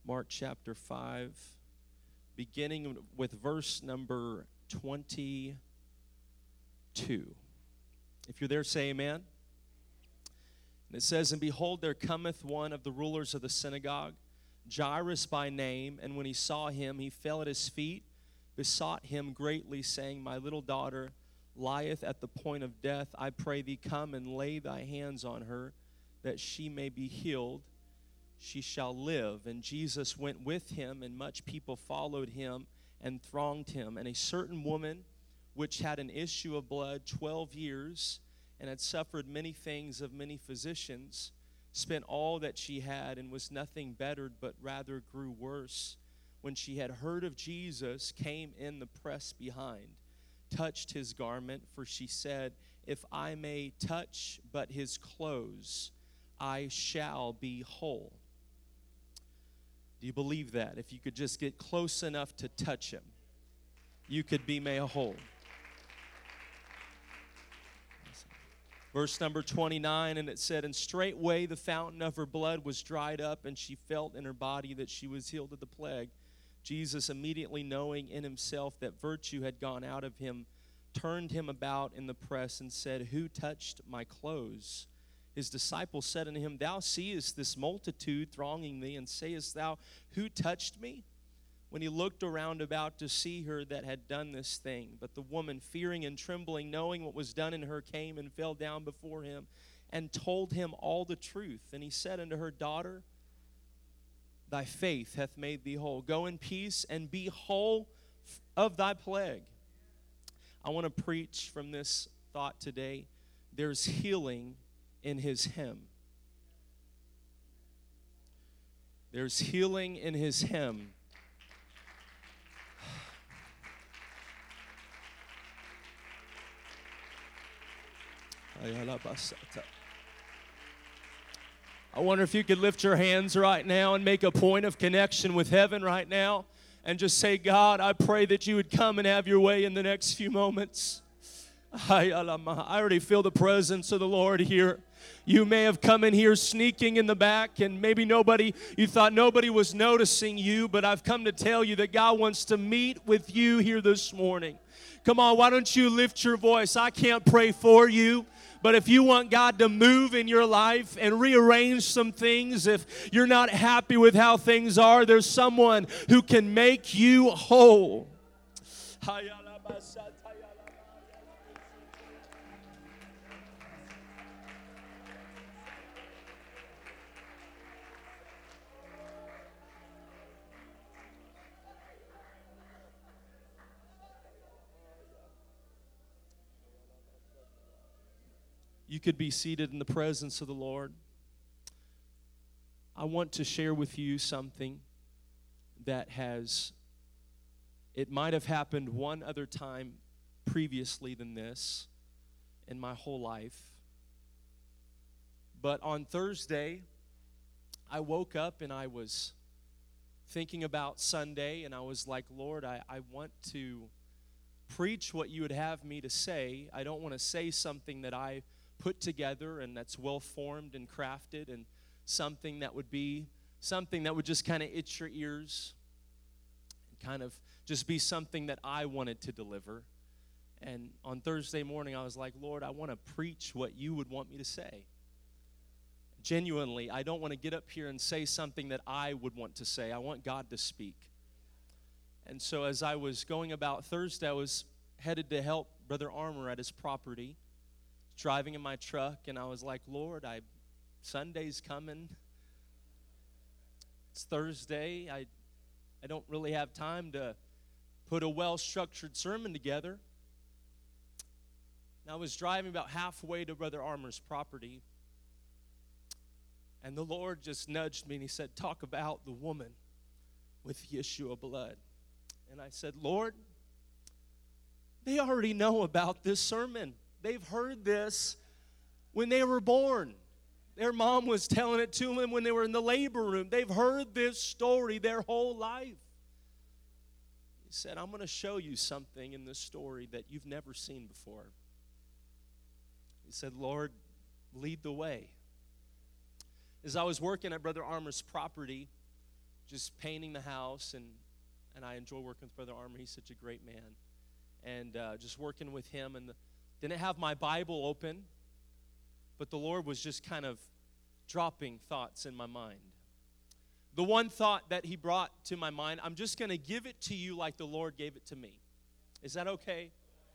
Mark chapter 5, beginning with verse number 22. If you're there, say amen. And it says, "And behold, there cometh one of the rulers of the synagogue, Jairus by name, and when he saw him, he fell at his feet, besought him greatly, saying, My little daughter lieth at the point of death. I pray thee, come and lay thy hands on her, that she may be healed. She shall live. And Jesus went with him, and much people followed him and thronged him. And a certain woman, which had an issue of blood 12 years, and had suffered many things of many physicians, spent all that she had, and was nothing bettered, but rather grew worse. When she had heard of Jesus, came in the press behind, touched his garment, for she said, If I may touch but his clothes, I shall be whole. Do you believe that? If you could just get close enough to touch him, you could be made whole. Verse number 29, and it said, And straightway the fountain of her blood was dried up, and she felt in her body that she was healed of the plague. Jesus, immediately knowing in himself that virtue had gone out of him, turned him about in the press and said, Who touched my clothes? His disciples said unto him, Thou seest this multitude thronging thee, and sayest thou, Who touched me? When he looked around about to see her that had done this thing. But the woman, fearing and trembling, knowing what was done in her, came and fell down before him, and told him all the truth. And he said unto her, Daughter, thy faith hath made thee whole. Go in peace, and be whole of thy plague. I want to preach from this thought today. There's healing in his hem. There's healing in his hem. I wonder if you could lift your hands right now and make a point of connection with heaven right now and just say, God, I pray that you would come and have your way in the next few moments. I already feel the presence of the Lord here. You may have come in here sneaking in the back, and maybe you thought nobody was noticing you, but I've come to tell you that God wants to meet with you here this morning. Come on, why don't you lift your voice? I can't pray for you, but if you want God to move in your life and rearrange some things, if you're not happy with how things are, there's someone who can make you whole. You could be seated in the presence of the Lord. I want to share with you something that it might have happened one other time previously than this in my whole life. But on Thursday, I woke up and I was thinking about Sunday, and I was like, Lord, I want to preach what you would have me to say. I don't want to say something that I put together and that's well formed and crafted, and something that would just kind of itch your ears and kind of just be something that I wanted to deliver. And on Thursday morning I was like, Lord, I want to preach what you would want me to say. Genuinely, I don't want to get up here and say something that I would want to say. I want God to speak. And so as I was going about Thursday, I was headed to help Brother Armour at his property, driving in my truck, and I was like, Lord, Sunday's coming. It's Thursday. I don't really have time to put a well-structured sermon together. And I was driving about halfway to Brother Armour's property, and the Lord just nudged me, and he said, talk about the woman with the issue of blood. And I said, Lord, they already know about this sermon. They've heard this when they were born. Their mom was telling it to them when they were in the labor room. They've heard this story their whole life. He said, I'm going to show you something in this story that you've never seen before. He said, Lord, lead the way. As I was working at Brother Armour's property, just painting the house, and I enjoy working with Brother Armour. He's such a great man. And just working with him, and didn't have my Bible open, but the Lord was just kind of dropping thoughts in my mind. The one thought that he brought to my mind, I'm just going to give it to you like the Lord gave it to me. Is that okay?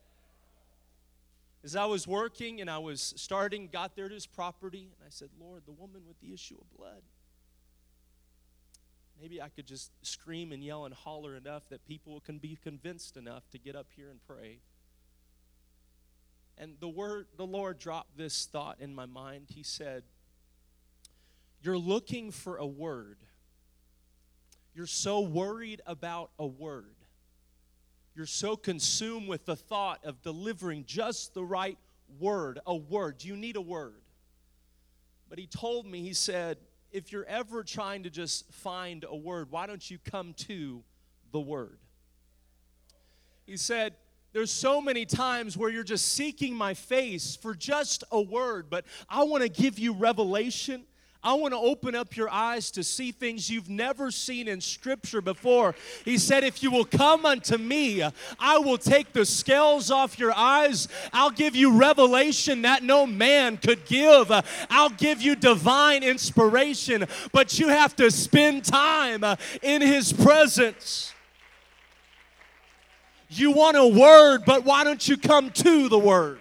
As I was working and I was got there to his property, and I said, Lord, the woman with the issue of blood. Maybe I could just scream and yell and holler enough that people can be convinced enough to get up here and pray. And the Lord dropped this thought in my mind. He said, you're looking for a word. You're so worried about a word. You're so consumed with the thought of delivering just the right word, a word. You need a word. But he told me, he said, if you're ever trying to just find a word, why don't you come to the word? He said, there's so many times where you're just seeking my face for just a word, but I want to give you revelation. I want to open up your eyes to see things you've never seen in Scripture before. He said, if you will come unto me, I will take the scales off your eyes. I'll give you revelation that no man could give. I'll give you divine inspiration, but you have to spend time in His presence. You want a word, but why don't you come to the word?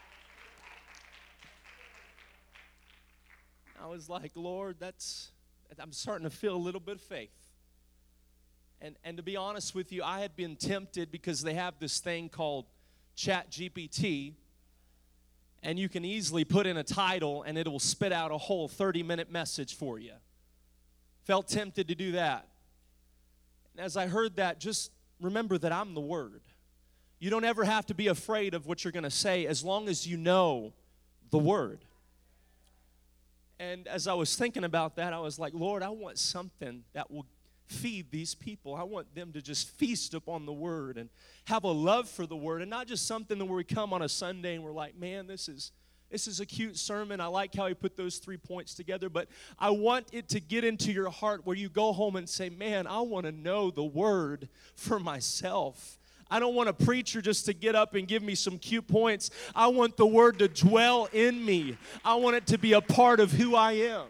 I was like, Lord, I'm starting to feel a little bit of faith. And to be honest with you, I had been tempted because they have this thing called ChatGPT, and you can easily put in a title and it will spit out a whole 30-minute message for you. Felt tempted to do that. And as I heard that, just remember that I'm the Word. You don't ever have to be afraid of what you're going to say as long as you know the Word. And as I was thinking about that, I was like, Lord, I want something that will feed these people. I want them to just feast upon the Word and have a love for the Word, and not just something that where we come on a Sunday and we're like, man, this is a cute sermon. I like how he put those 3 points together, but I want it to get into your heart where you go home and say, man, I want to know the Word for myself. I don't want a preacher just to get up and give me some cute points. I want the Word to dwell in me. I want it to be a part of who I am.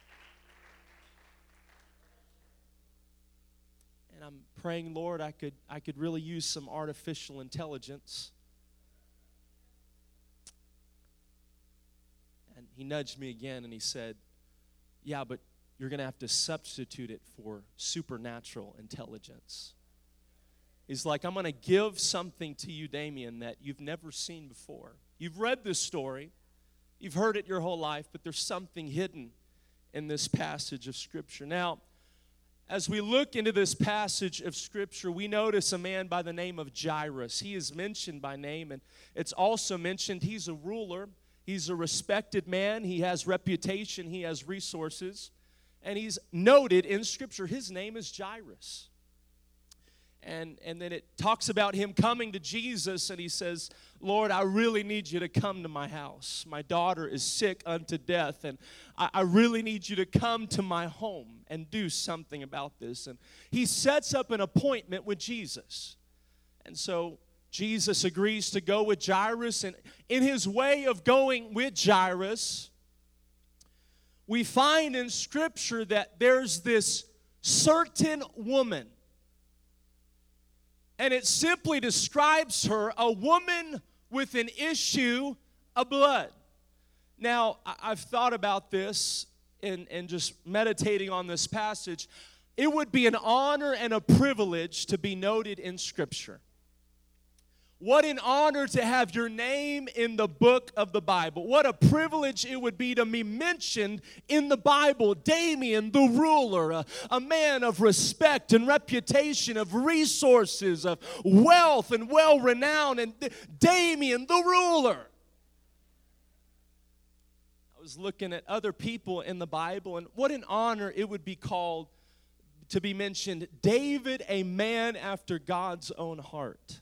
And I'm praying, Lord, I could really use some artificial intelligence. And he nudged me again and he said, yeah, but you're going to have to substitute it for supernatural intelligence. He's like, I'm going to give something to you, Damien, that you've never seen before. You've read this story. You've heard it your whole life, but there's something hidden in this passage of Scripture. Now, as we look into this passage of Scripture, we notice a man by the name of Jairus. He is mentioned by name, and it's also mentioned he's a ruler. He's a respected man. He has reputation. He has resources. And he's noted in Scripture. His name is Jairus. And then it talks about him coming to Jesus, and he says, Lord, I really need you to come to my house. My daughter is sick unto death, and I really need you to come to my home and do something about this. And he sets up an appointment with Jesus. And so Jesus agrees to go with Jairus, and in his way of going with Jairus, we find in Scripture that there's this certain woman. And it simply describes her, a woman with an issue of blood. Now, I've thought about this and just meditating on this passage. It would be an honor and a privilege to be noted in Scripture. What an honor to have your name in the book of the Bible. What a privilege it would be to be mentioned in the Bible. Damien, the ruler, a man of respect and reputation, of resources, of wealth and well-renowned, and Damien, the ruler. I was looking at other people in the Bible, and what an honor it would be called to be mentioned. David, a man after God's own heart.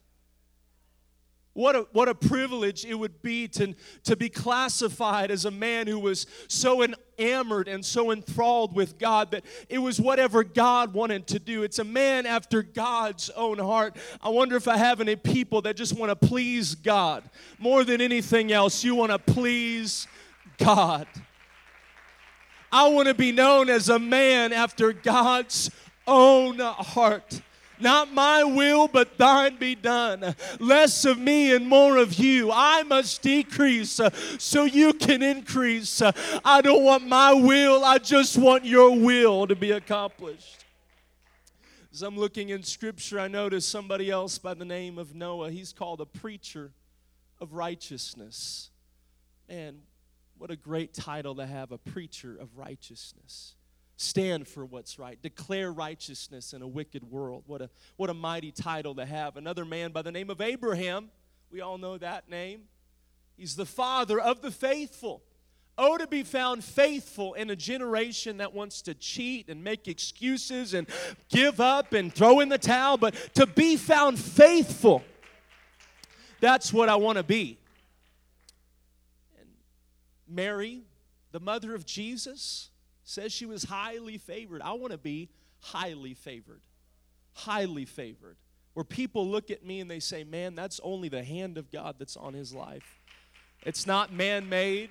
What a privilege it would be to be classified as a man who was so in enamored and so enthralled with God that it was whatever God wanted to do. It's a man after God's own heart. I wonder if I have any people that just want to please God. More than anything else, you want to please God. I want to be known as a man after God's own heart. Not my will, but thine be done. Less of me and more of you. I must decrease so you can increase. I don't want my will. I just want your will to be accomplished. As I'm looking in Scripture, I noticed somebody else by the name of Noah. He's called a preacher of righteousness. Man, what a great title to have, a preacher of righteousness. Stand for what's right. Declare righteousness in a wicked world. What a mighty title to have. Another man by the name of Abraham. We all know that name. He's the father of the faithful. Oh, to be found faithful in a generation that wants to cheat and make excuses and give up and throw in the towel. But to be found faithful, that's what I want to be. And Mary, the mother of Jesus, says she was highly favored. I want to be highly favored. Highly favored. Where people look at me and they say, man, that's only the hand of God that's on his life. It's not man-made.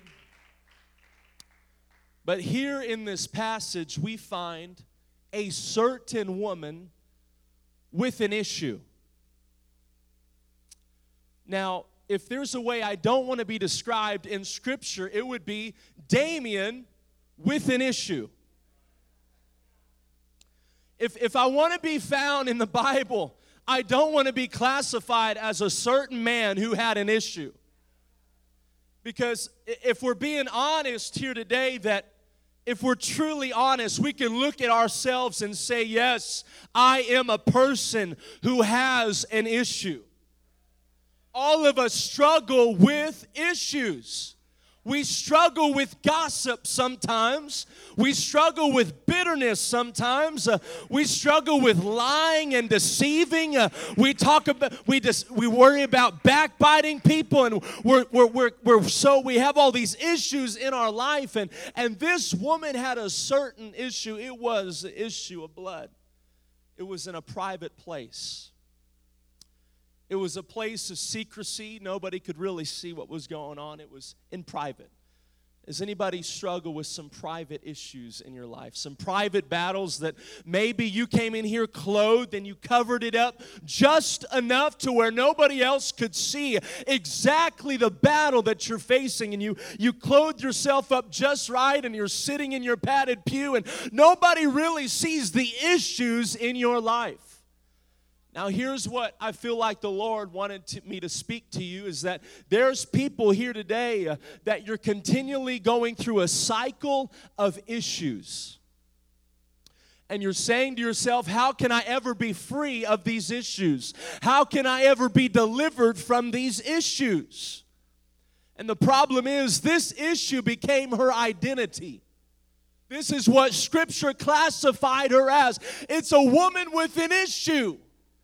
But here in this passage, we find a certain woman with an issue. Now, if there's a way I don't want to be described in Scripture, it would be Damien with an issue. If I want to be found in the Bible, I don't want to be classified as a certain man who had an issue. Because if we're being honest here today, that if we're truly honest, we can look at ourselves and say, yes, I am a person who has an issue. All of us struggle with issues. We struggle with gossip sometimes. We struggle with bitterness sometimes. We struggle with lying and deceiving. We worry about backbiting people, and we have all these issues in our life. And this woman had a certain issue. It was the issue of blood. It was in a private place. It was a place of secrecy. Nobody could really see what was going on. It was in private. Does anybody struggle with some private issues in your life? Some private battles that maybe you came in here clothed and you covered it up just enough to where nobody else could see exactly the battle that you're facing, and you clothed yourself up just right and you're sitting in your padded pew and nobody really sees the issues in your life. Now, here's what I feel like the Lord wanted me to speak to you, is that there's people here today that you're continually going through a cycle of issues. And you're saying to yourself, how can I ever be free of these issues? How can I ever be delivered from these issues? And the problem is, this issue became her identity. This is what Scripture classified her as. It's a woman with an issue.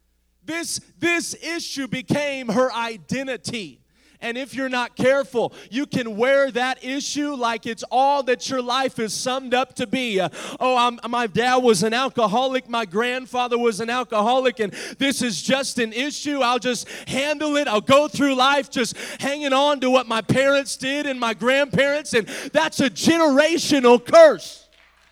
This issue became her identity. And if you're not careful, you can wear that issue like it's all that your life is summed up to be. My dad was an alcoholic. My grandfather was an alcoholic. And this is just an issue. I'll just handle it. I'll go through life just hanging on to what my parents did and my grandparents. And that's a generational curse.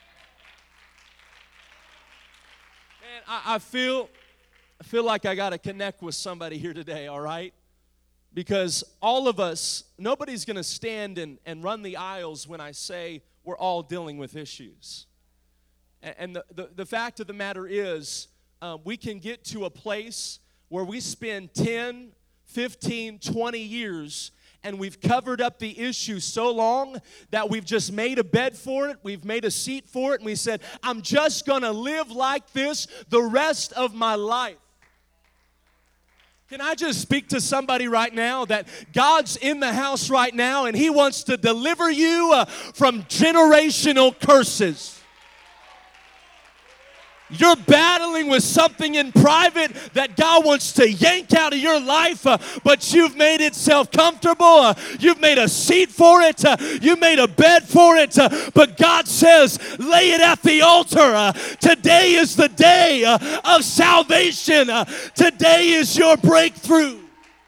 Man, I feel like I got to connect with somebody here today, all right? Because all of us, nobody's going to stand and run the aisles when I say we're all dealing with issues. And the fact of the matter is, we can get to a place where we spend 10, 15, 20 years and we've covered up the issue so long that we've just made a bed for it, we've made a seat for it, and we said, I'm just going to live like this the rest of my life. Can I just speak to somebody right now that God's in the house right now and He wants to deliver you from generational curses? You're battling with something in private that God wants to yank out of your life, but you've made it self-comfortable. You've made a seat for it. You made a bed for it. But God says, lay it at the altar. Today is the day of salvation. Today is your breakthrough.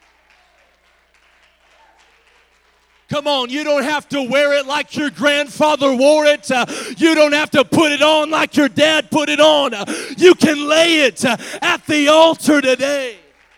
Come on, you don't have to wear it like your grandfather wore it. You don't have to put it on like your dad put it on. You can lay it at the altar today.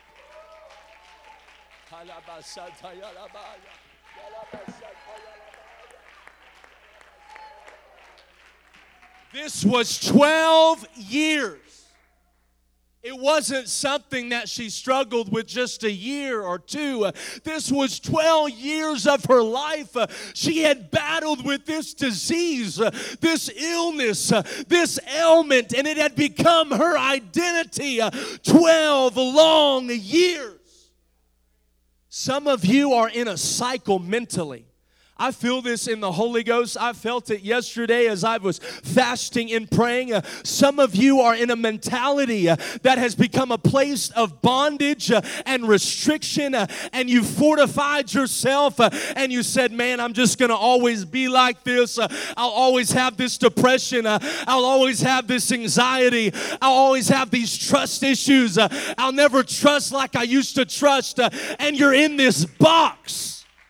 This was 12 years. It wasn't something that she struggled with just a year or two. This was 12 years of her life. She had battled with this disease, this illness, this ailment, and it had become her identity. 12 long years. Some of you are in a cycle mentally. I feel this in the Holy Ghost. I felt it yesterday as I was fasting and praying. Some of you are in a mentality that has become a place of bondage and restriction, and you fortified yourself, and you said, man, I'm just going to always be like this. I'll always have this depression. I'll always have this anxiety. I'll always have these trust issues. I'll never trust like I used to trust, and you're in this box.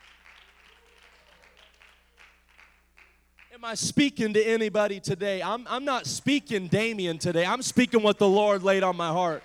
Am I speaking to anybody today? I'm not speaking Damien today. I'm speaking what the Lord laid on my heart.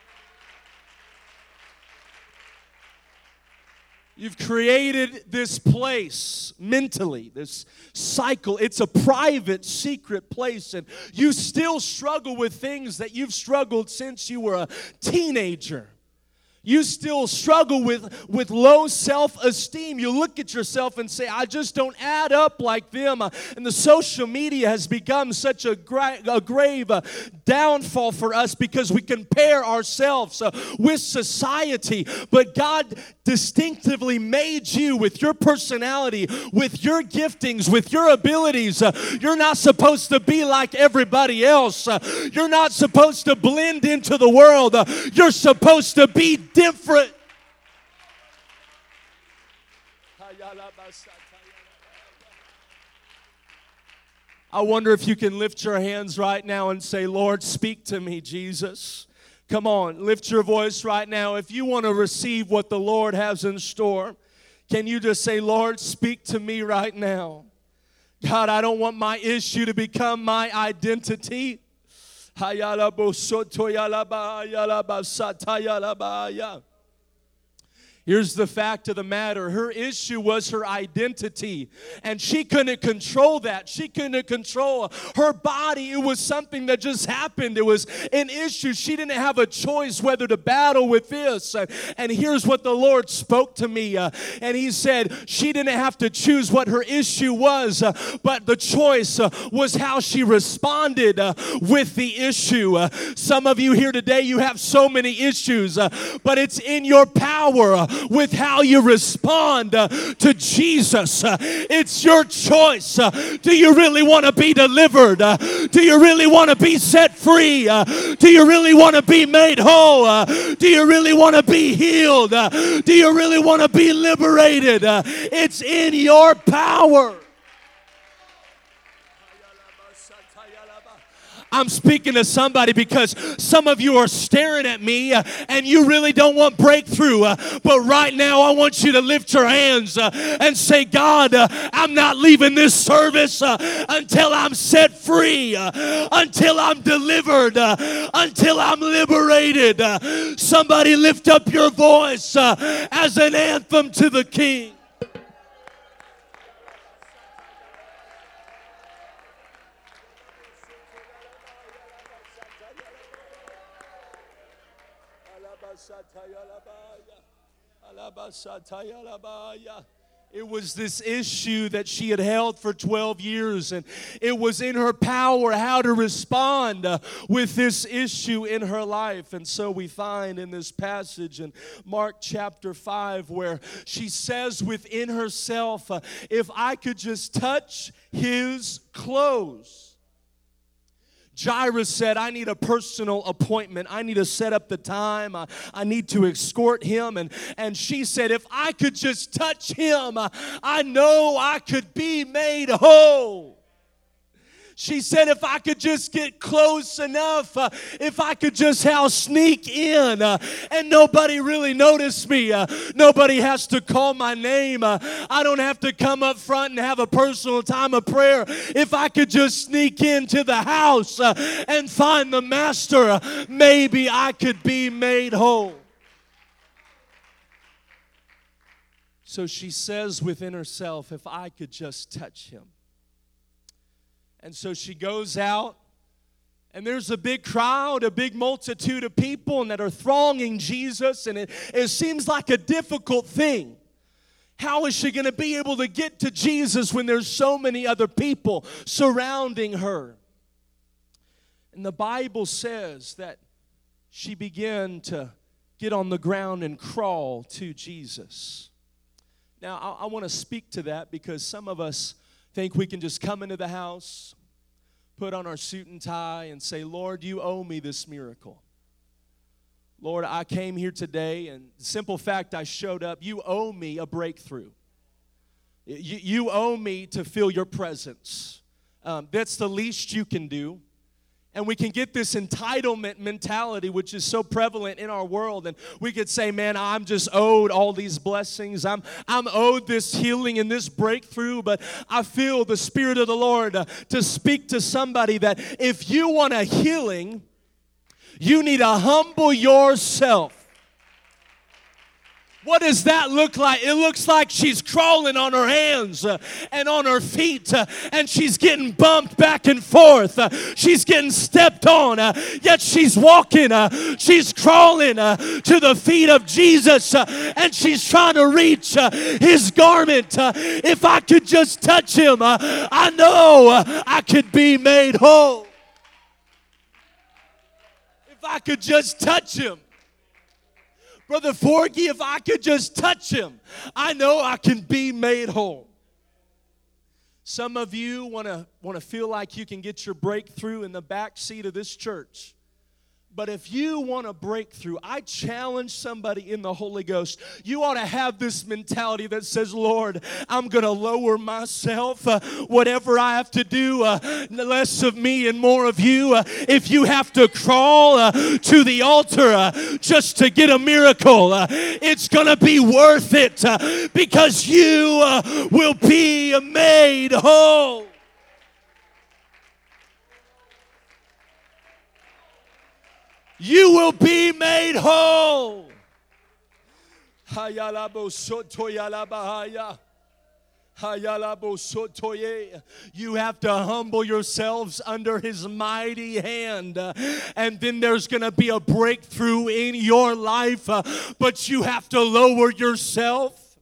You've created this place mentally, this cycle. It's a private, secret place, and you still struggle with things that you've struggled since you were a teenager. You still struggle with low self-esteem. You look at yourself and say, I just don't add up like them. And the social media has become such a grave downfall for us because we compare ourselves with society. But God distinctively made you with your personality, with your giftings, with your abilities. You're not supposed to be like everybody else. You're not supposed to blend into the world. You're supposed to be different. I wonder if you can lift your hands right now and say, Lord, speak to me, Jesus. Come on, lift your voice right now. If you want to receive what the Lord has in store, can you just say, Lord, speak to me right now. God, I don't want my issue to become my identity. Here's the fact of the matter. Her issue was her identity, and she couldn't control that. She couldn't control her body. It was something that just happened. It was an issue. She didn't have a choice whether to battle with this. And here's what the Lord spoke to me. And He said she didn't have to choose what her issue was, but the choice was how she responded with the issue. Some of you here today, you have so many issues, but it's in your power with how you respond to Jesus. It's your choice. Do you really want to be delivered? Do you really want to be set free? Do you really want to be made whole? Do you really want to be healed? Do you really want to be liberated? It's in your power. I'm speaking to somebody because some of you are staring at me and you really don't want breakthrough. But right now I want you to lift your hands and say, God, I'm not leaving this service until I'm set free, until I'm delivered, until I'm liberated. Somebody lift up your voice as an anthem to the King. It was this issue that she had held for 12 years, and it was in her power how to respond with this issue in her life. And so we find in this passage in Mark chapter 5 where she says within herself, if I could just touch His clothes. Jairus said, I need a personal appointment. I need to set up the time. I need to escort him. And she said, if I could just touch him, I know I could be made whole. She said, if I could just get close enough, if I could just sneak in and nobody really notice me. Nobody has to call my name. I don't have to come up front and have a personal time of prayer. If I could just sneak into the house and find the master, maybe I could be made whole. So she says within herself, if I could just touch him. And so she goes out, and there's a big crowd, a big multitude of people that are thronging Jesus, and it seems like a difficult thing. How is she going to be able to get to Jesus when there's so many other people surrounding her? And the Bible says that she began to get on the ground and crawl to Jesus. Now, I want to speak to that because some of us think we can just come into the house, put on our suit and tie, and say, Lord, you owe me this miracle. Lord, I came here today, and the simple fact I showed up, you owe me a breakthrough. You owe me to feel your presence. That's the least you can do. And we can get this entitlement mentality, which is so prevalent in our world. And we could say, man, I'm just owed all these blessings. I'm owed this healing and this breakthrough. But I feel the Spirit of the Lord to speak to somebody that if you want a healing, you need to humble yourself. What does that look like? It looks like she's crawling on her hands and on her feet, and she's getting bumped back and forth. She's getting stepped on, yet she's walking. She's crawling to the feet of Jesus, and she's trying to reach his garment. If I could just touch him, I know I could be made whole. If I could just touch him. Brother Forgy, if I could just touch him, I know I can be made whole. Some of you want to feel like you can get your breakthrough in the back seat of this church. But if you want a breakthrough, I challenge somebody in the Holy Ghost. You ought to have this mentality that says, Lord, I'm going to lower myself. Whatever I have to do, less of me and more of you. If you have to crawl to the altar just to get a miracle, it's going to be worth it because you will be made whole. You will be made whole. You have to humble yourselves under his mighty hand. And then there's going to be a breakthrough in your life. But you have to lower yourself.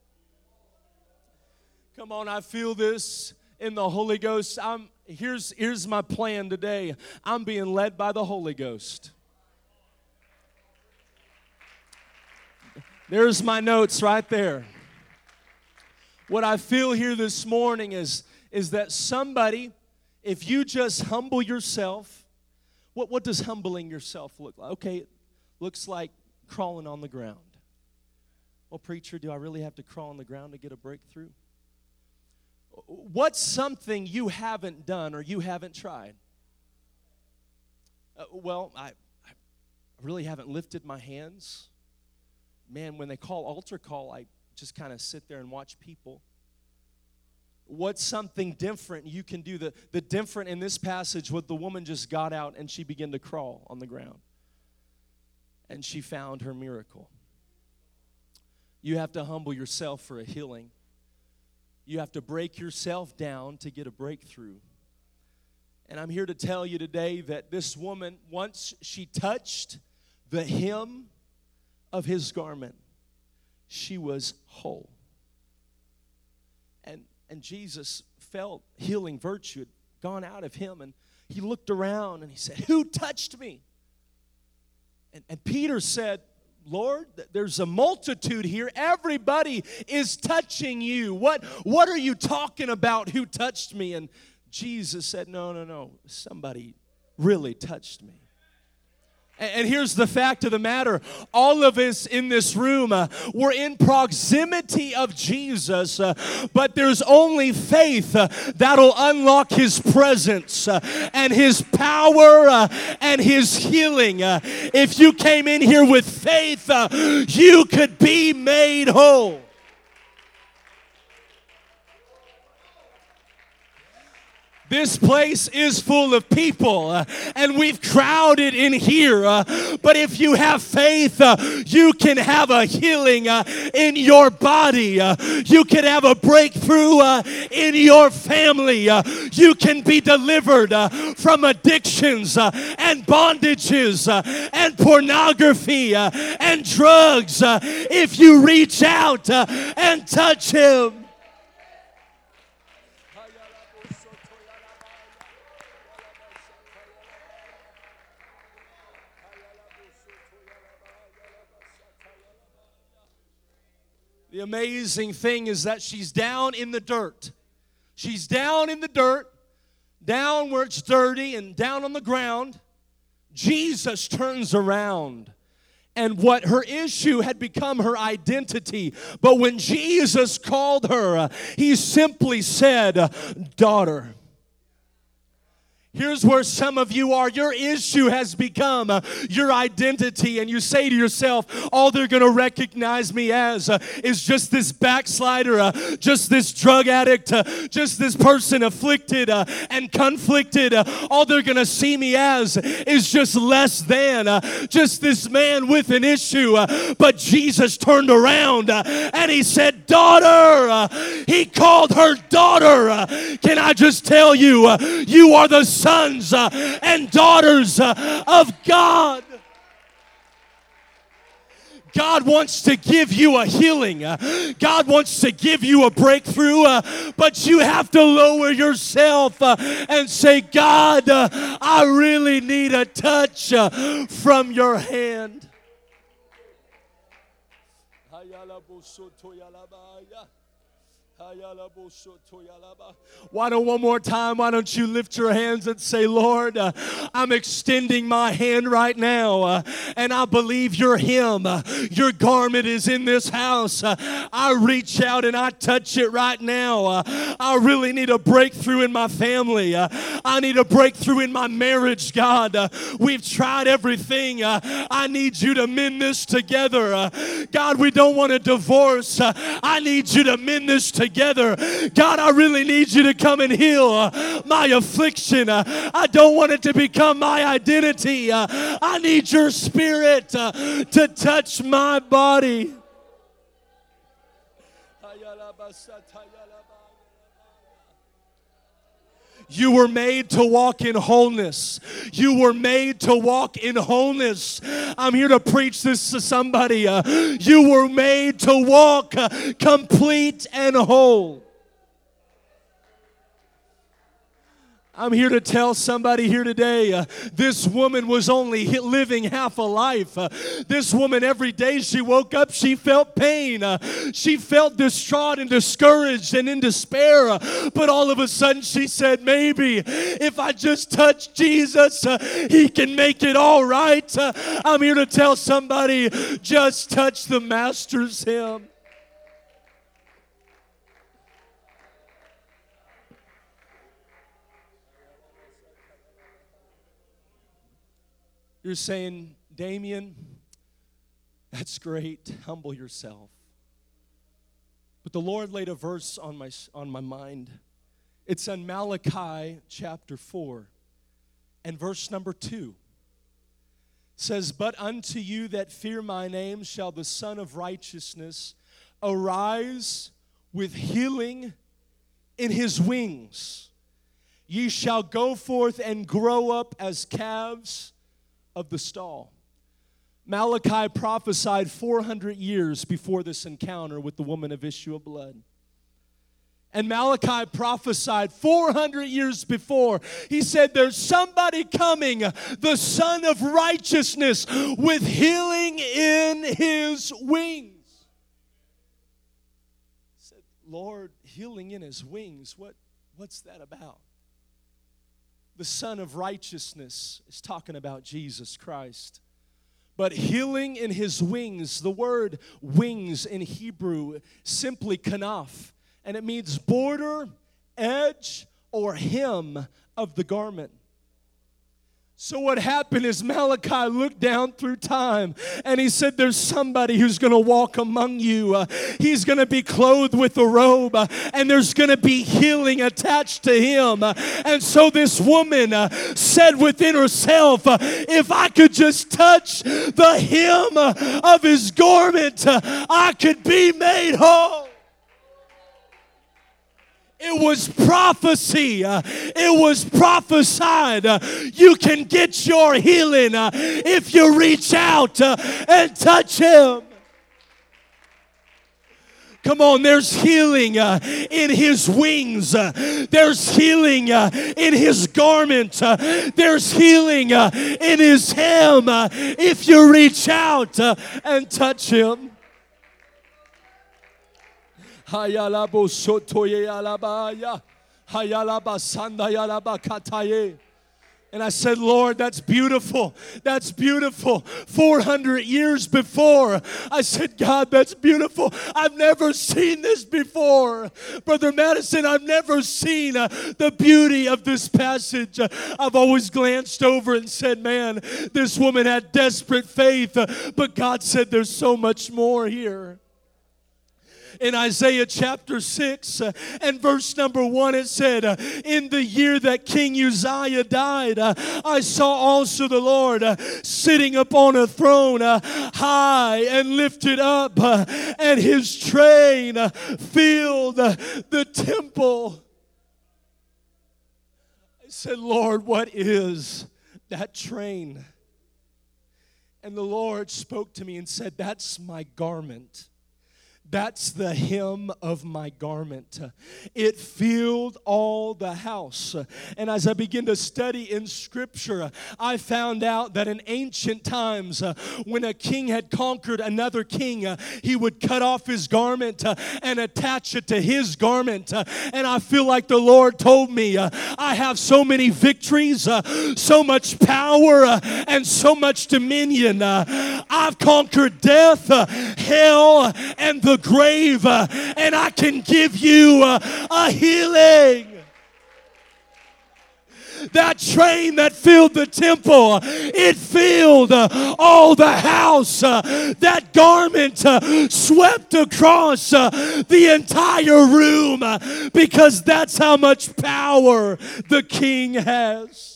Come on, I feel this in the Holy Ghost. Here's my plan today. I'm being led by the Holy Ghost. There's my notes right there. What I feel here this morning is that somebody, if you just humble yourself, what does humbling yourself look like? Okay, it looks like crawling on the ground. Well, preacher, do I really have to crawl on the ground to get a breakthrough? What's something you haven't done or you haven't tried? I really haven't lifted my hands. Man, when they call altar call, I just kind of sit there and watch people. What's something different you can do? The different in this passage, what the woman just got out and she began to crawl on the ground. And she found her miracle. You have to humble yourself for a healing. You have to break yourself down to get a breakthrough. And I'm here to tell you today that this woman, once she touched the hem of his garment, she was whole. And Jesus felt healing virtue had gone out of him, and he looked around and he said, who touched me? And Peter said, Lord, there's a multitude here. Everybody is touching you. What are you talking about? Who touched me? And Jesus said, no. Somebody really touched me. And here's the fact of the matter. All of us in this room, we're in proximity of Jesus, but there's only faith that'll unlock His presence and His power and His healing. If you came in here with faith, you could be made whole. This place is full of people, and we've crowded in here. But if you have faith, you can have a healing in your body. You can have a breakthrough in your family. You can be delivered from addictions and bondages and pornography and drugs if you reach out and touch Him. The amazing thing is that she's down in the dirt. She's down in the dirt, down where it's dirty and down on the ground. Jesus turns around, and what her issue had become her identity. But when Jesus called her, He simply said, "Daughter." Here's where some of you are. Your issue has become your identity, and you say to yourself, all they're going to recognize me as is just this backslider, just this drug addict, just this person afflicted and conflicted. All they're going to see me as is just less than, just this man with an issue. But Jesus turned around and He said, "Daughter." He called her daughter. Can I just tell you, you are the sons and daughters of God. God wants to give you a healing. God wants to give you a breakthrough, but you have to lower yourself and say, "God, I really need a touch from your hand." Why don't you lift your hands and say, "Lord, I'm extending my hand right now, and I believe you're Him. Your garment is in this house. I reach out and I touch it right now. I really need a breakthrough in my family. I need a breakthrough in my marriage, God. We've tried everything. I need you to mend this together. God, we don't want a divorce. I need you to mend this together. God, I really need you to come and heal my affliction. I don't want it to become my identity. I need your Spirit to touch my body." You were made to walk in wholeness. You were made to walk in wholeness. I'm here to preach this to somebody. You were made to walk complete and whole. I'm here to tell somebody here today, this woman was only living half a life. This woman, every day she woke up, she felt pain. She felt distraught and discouraged and in despair. But all of a sudden she said, maybe if I just touch Jesus, He can make it all right. I'm here to tell somebody, just touch the Master's hem. You're saying, "Damien, that's great. Humble yourself." But the Lord laid a verse on my mind. It's in Malachi chapter 4 and verse number 2. It says, "But unto you that fear my name shall the Son of Righteousness arise with healing in His wings. Ye shall go forth and grow up as calves of the stall." Malachi prophesied 400 years before this encounter with the woman of issue of blood. And Malachi prophesied 400 years before. He said, there's somebody coming, the Son of Righteousness, with healing in His wings. I said, "Lord, healing in His wings, what's that about?" the Son of Righteousness, is talking about Jesus Christ. But healing in his wings, the word wings in Hebrew, simply kanaf, and it means border, edge, or hem of the garment. So what happened is Malachi looked down through time and he said, there's somebody who's going to walk among you. He's going to be clothed with a robe and there's going to be healing attached to him. And so this woman said within herself, if I could just touch the hem of his garment, I could be made whole. It was prophecy. It was prophesied. You can get your healing if you reach out and touch him. Come on, there's healing in his wings. There's healing in his garment. There's healing in his hem if you reach out and touch him. Hayalabo sotoye alabaya. Hayalaba sandayalaba kataye. And I said, Lord, that's beautiful. That's beautiful. 400 years before. I said, God, that's beautiful. I've never seen this before. Brother Madison, I've never seen the beauty of this passage. I've always glanced over and said, man, this woman had desperate faith. But God said, there's so much more here. In Isaiah chapter 6 and verse number 1, it said, in the year that King Uzziah died, I saw also the Lord sitting upon a throne high and lifted up, and his train filled the temple. I said, Lord, what is that train? And the Lord spoke to me and said, that's my garment. That's the hem of my garment. It filled all the house. And as I began to study in Scripture, I found out that in ancient times, when a king had conquered another king, he would cut off his garment and attach it to his garment. And I feel like the Lord told me, I have so many victories, so much power, and so much dominion. I've conquered death, hell, and the grave, and I can give you a healing. That train that filled the temple, it filled all the house. That garment swept across the entire room, because that's how much power the king has.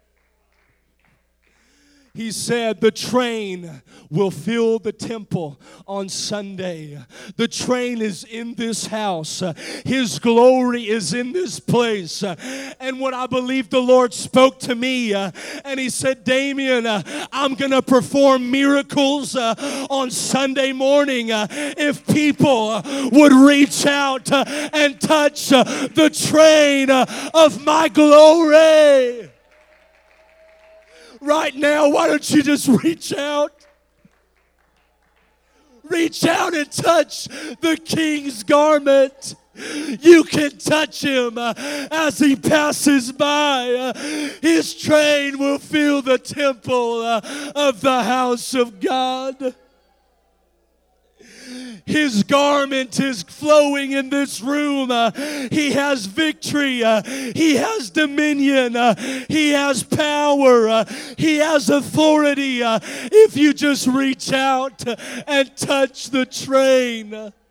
He said the train will fill the temple on Sunday. The train is in this house. His glory is in this place. And what I believe the Lord spoke to me, and he said, Damien, I'm going to perform miracles on Sunday morning if people would reach out and touch the train of my glory. Right now, why don't you just reach out? Reach out and touch the king's garment. You can touch him as he passes by. His train will fill the temple of the house of God. His garment is flowing in this room. He has victory. He has dominion. He has power. He has authority. If you just reach out and touch the train.